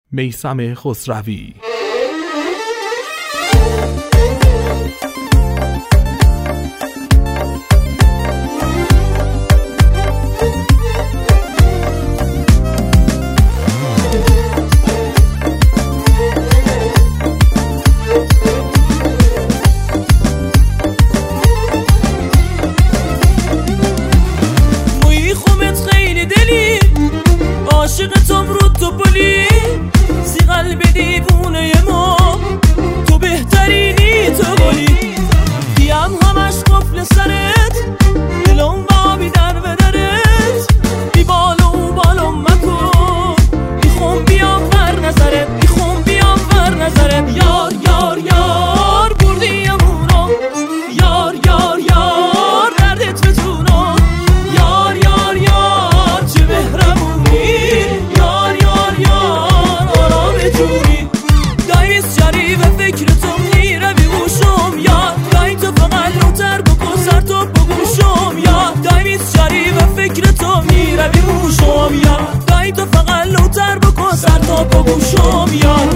میثم خسروی. عاشقتم رو تو بلی سی قلب دیوونه ما، تو بهترینی تو گلی، بیام همش قفل سرت، دلم بابی در بدرت، بی بالو بالم مکن، میخوام بیام ور نظرت، میخوام بیام ور نظرت. یار یار یار بردیمونو، یار یار یار دردت بتونو، یار یار یار چه بهرمونی، یار یار یار آرام جونی. دایست شریف فکر تو میره بیگوشم، یار دای تو فقط لوتر بکن سر تو بگوشم، یار دایست شریف فکر تو میره بیگوشم، یار دای تو فقط لوتر بکن سر تو بگوشم، یار.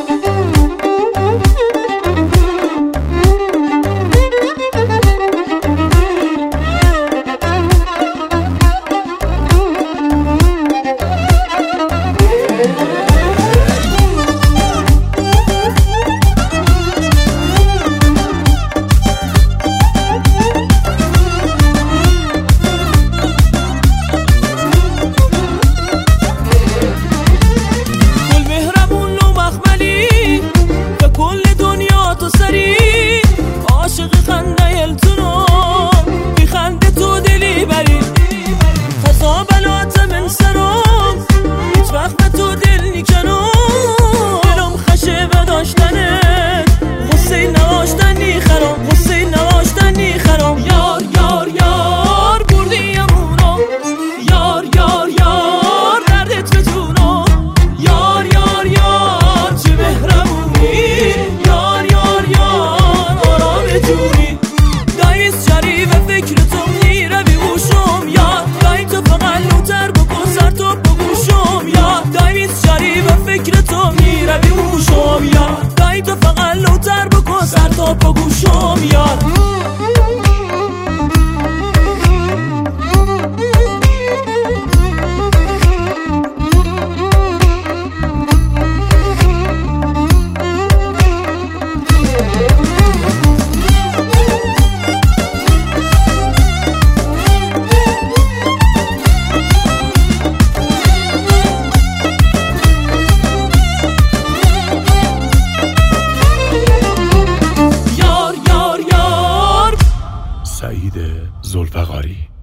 عاشق خنده التونو میخنده تو دلی بری، خزا بلات من سرم هیچ وقت به تو دل نیکنم، دلم خشه بداشتنه غصه نواشتن نیخرم، غصه نواشتن نیخرم. یار یار یار بردیمونو، یار یار یار دردت بتونو، یار یار یار چه بهرمونی، یار یار یار آرام جونی. دایست شریف فکر تو میره بیگوشم، یار دای تو فقط لوتر بکن سر تو بگوشم، یار دایست شریف فکر تو میره بیگوشم، یار دای تو فقط لوتر بکن سر تو بگوشم، یار. سعید ذوالفقاری.